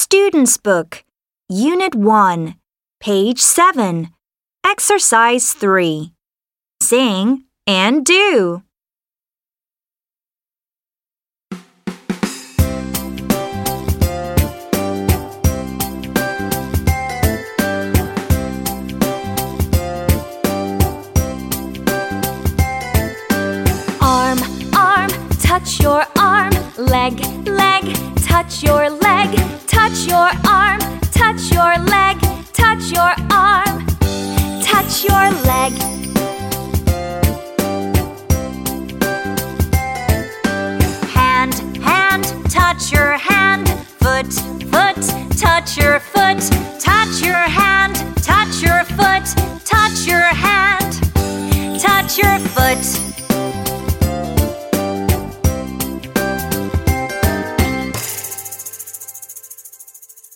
Student's Book, Unit 1, Page 7, Exercise 3. Sing and do. Arm, arm, touch your arm. Leg, leg, touch your leg. Touch your arm, touch your leg. Touch your arm, touch your leg. Hand, hand, touch your hand. Foot, foot, touch your foot. Touch your hand, touch your foot. Touch your hand, touch your foot.